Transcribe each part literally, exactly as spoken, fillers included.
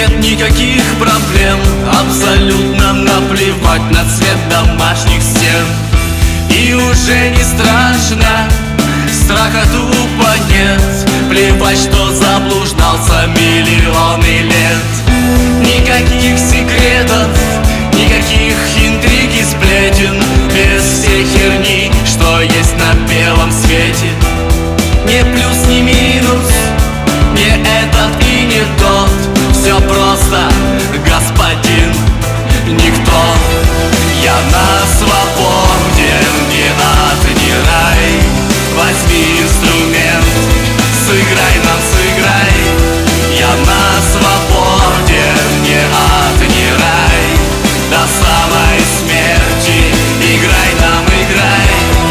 Нет никаких проблем, абсолютно наплевать на цвет домашних стен. И уже не страшно, страха тупо нет. Плевать, что заблуждался миллионы лет. Никаких секретов, никаких интриг и сплетен, без всей херни, что есть на белом свете. Не плюс, не минус, не этот и не тот. Все просто, господин никто. Я на свободе, ни ад, ни рай. Возьми инструмент, сыграй нам, сыграй. Я на свободе, ни ад, ни рай. До самой смерти играй нам, играй.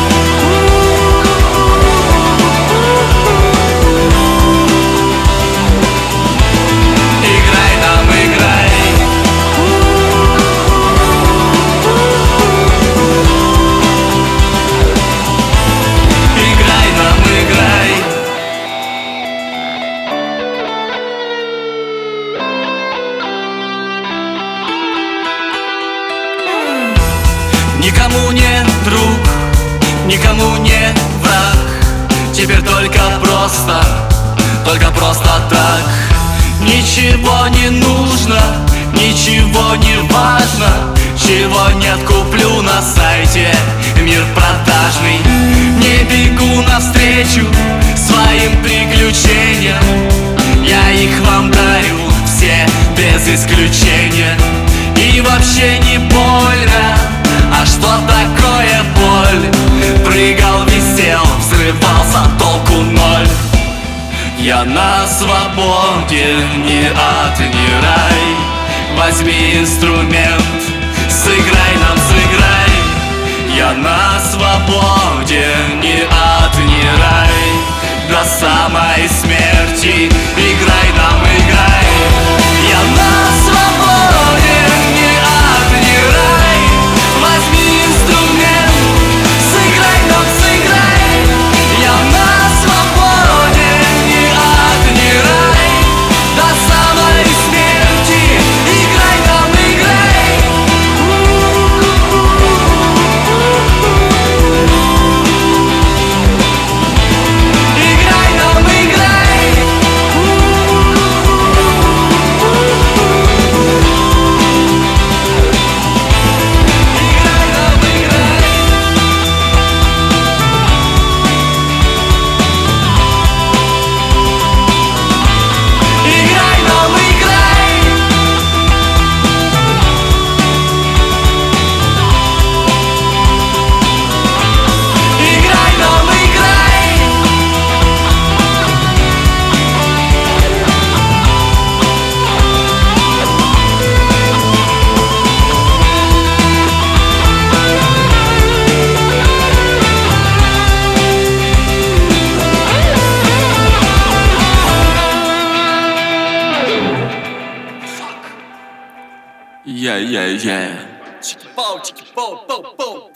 Играй нам, играй. Играй нам, играй. Никому не друг, никому не враг. Теперь только просто, только просто так. Ничего не нужно, ничего не важно. Чего нет, куплю на сайте мир продажный. Не бегу навстречу своим приключениям. Я их вам дарю все без исключения. И вообще не больно. А что такое боль? Прыгал, висел, взрывался, толку ноль. Я на свободе, ни ад, ни рай. Возьми инструмент, сыграй нам, сыграй. Я на свободе, ни ад, ни рай. До самой смерти играй нам, играй. Я на свободе, ни ад, ни рай. Возьми инструмент, сыграй нам, сыграй. Я на свободе, ни ад, ни рай. До самой смерти играй нам, играй. Играй нам, играй. Играй нам, играй. Играй нам, играй. Играй нам, играй. Yeah, yeah, yeah. Чики-пау, чики-пау, пау-пау.